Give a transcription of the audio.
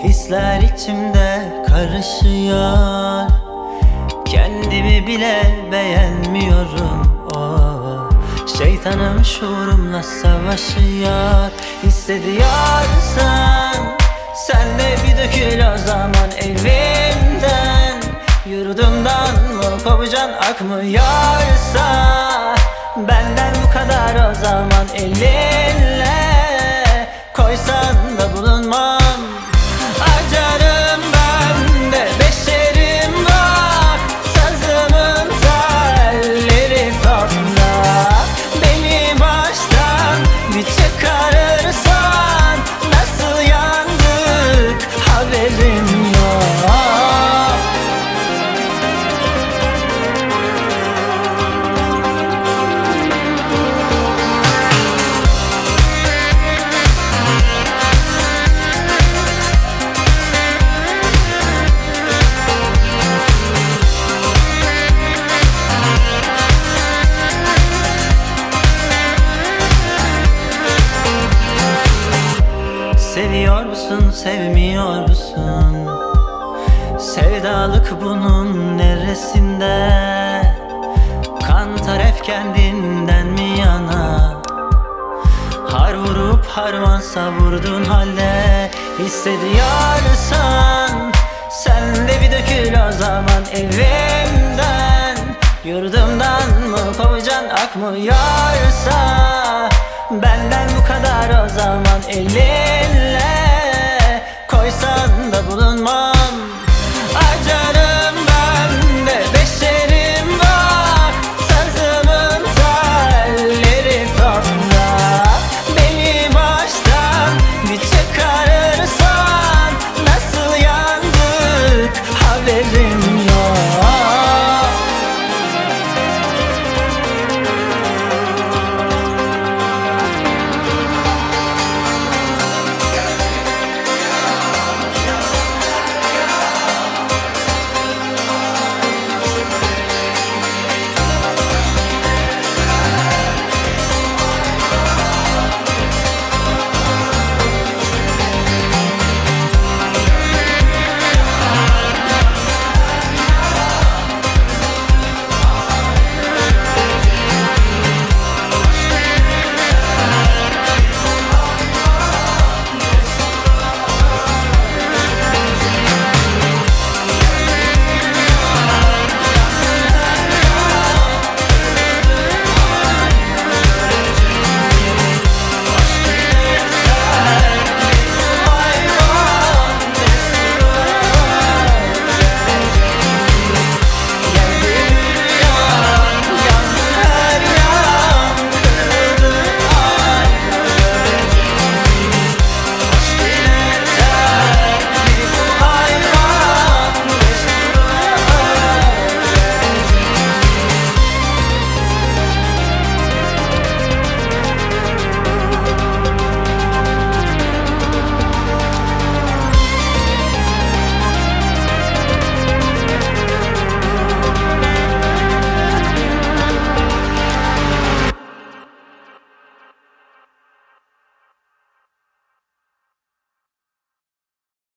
Hisler içimde karışıyor, kendimi bile beğenmiyorum. Oh, şeytanım şuurumla savaşıyor. Hissediyorsan sen de bir dökül o zaman evimden. Yurdumdan mı kovacan akmıyorsa, benden bu kadar o zaman elinle koysan da bulunmam. Acarım ben de beşerim var, sazımın telleri topla. Beni baştan bir çıkarırsan nasıl yandık haberim yok. Seviyor musun, sevmiyor musun? Sevdalık bunun neresinde? Kantar hep kendinden mi yana? Har vurup harman savurdun halde. Hissediyorsan sen de bir dökül o zaman evimden. Yurdumdan mı kovacan akmıyorsa, benden bu kadar o zaman elin.